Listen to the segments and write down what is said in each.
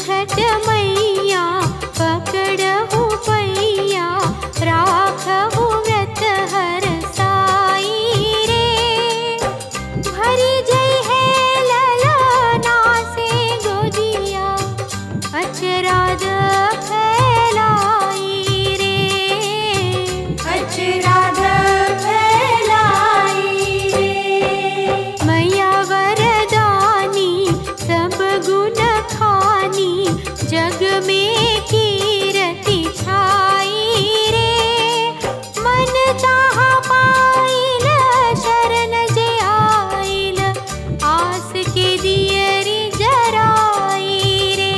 छठ मैया पकड़हु पैया राखहु व्रत हर साई रे। भरी जय है ललना से गोदिया अचराद फैलाई रे। अचराद फैलाई रे। मैया वरदानी सब गुण खानी जग में कीर्ति छाई रे। मन चाहा पाइल शरण जे आइल आस के दियरी जराई रे।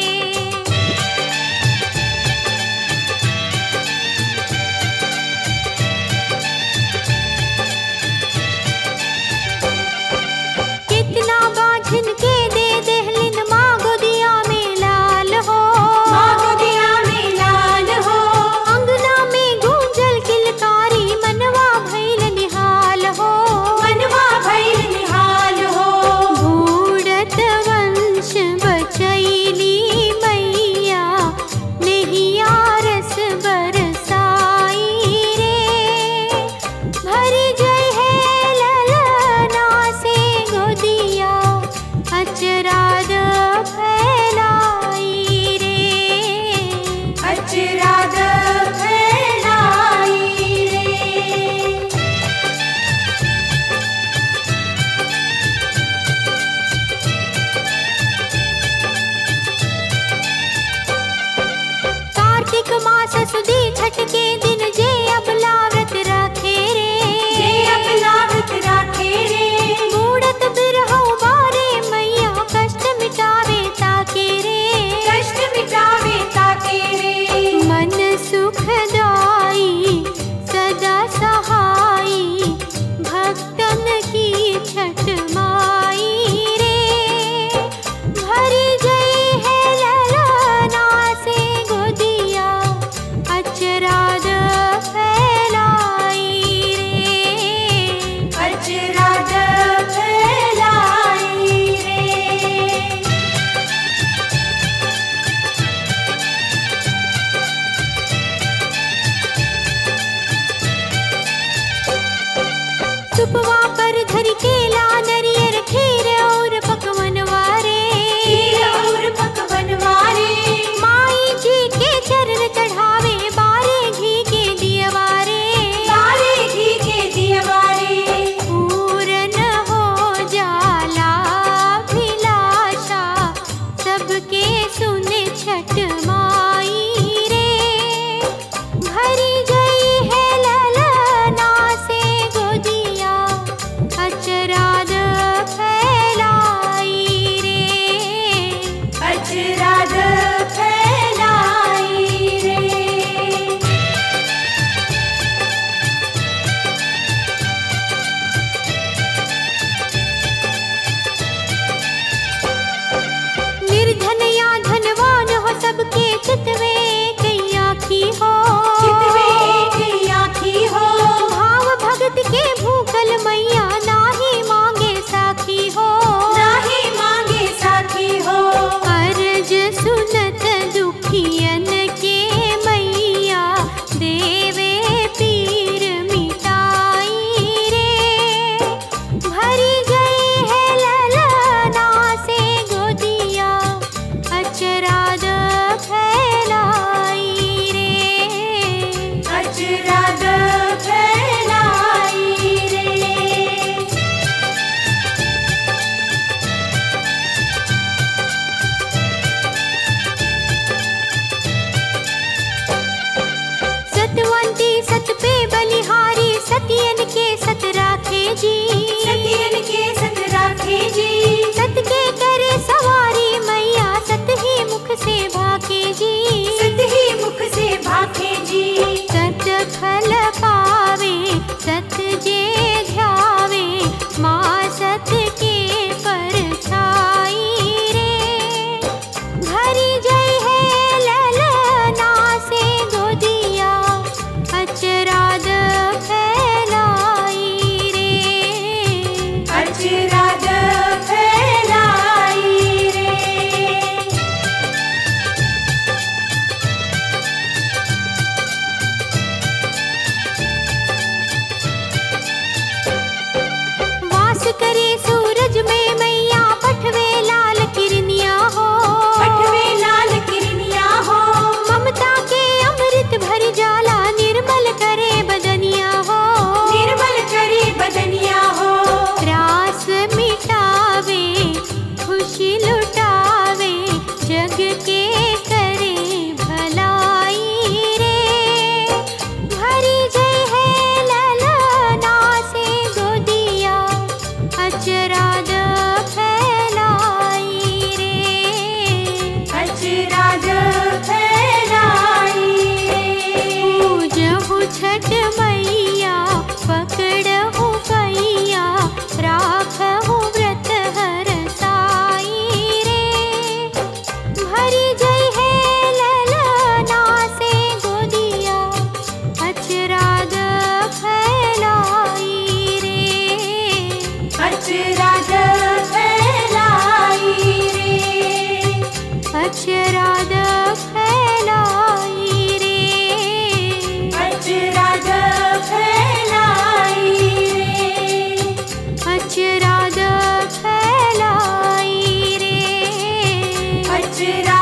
कितना बाझिन के दे देहलिन माँ गोदिया में लाल हो। माँ गोदिया में लाल हो। अंगना में गूंजल किलकारी मनवा भइल निहाल हो। मनवा भइल निहाल हो। बूढ़त वंश बचैली मैया नैया रस बरसाई रे। भरी जय है ललना से गोदिया अचराद फैलाई रे। अचराद फैलाई रे। कार्तिक मास सुदी छठ के दिन जे अबला व्रत राखे रे। जे अबला व्रत राखे रे। बूढ़त बिरहु बारे मैया कष्ट मिटावे ताके रे। कष्ट मिटावे ताके रे। मन सुखदाई सदा सहाई भक्तन की छठ माई रे। भरी जय है ललना से गोदिया अचराद फैलाई रे। अचराद फैलाई रे। सुपवा पर धर केला नरियर खीर और पकवनवा रे। खीर और पकवनवा रे। माई जी के चरण चढ़ावे बारे घी के दियवा रे। बारे घी के दियवा रे। पूरन हो जाला अभिलाषा सबके सुने छठ माई रे। भरी जय है ललना से गोदिया अचराद फैलाई रे। अचराद फैलाई रे। निर्धन या धनवान हो सबके चितवे कई आँखी हो। चितवे कई आँखी हो। भाव भगत के भूखल मैया नाही मांगे साखी हो। नाही मांगे साखी हो। अर्ज सुनत दुखियन के मैया देवे पीर मिटाई रे। भरी जय है ललना से गोदिया अचराद फैलाई रे। अचराद फैलाई रे। सतवंती सत पे बलिहारी सतियन के सत राखे जी। सतियन के सत राखे जी। सत के करे सवारी मैया सत ही मुख से भाके जी। सत ही मुख से भाके जी। सत फल पावे सत जे ध्यावे माँ सत के परछाई रे। भरी जय है ललना से गोदिया अचराद फैलाई रे। अचराद फैलाई रे, अचराद फैलाई रे, अचराद फैलाई रे, अचराद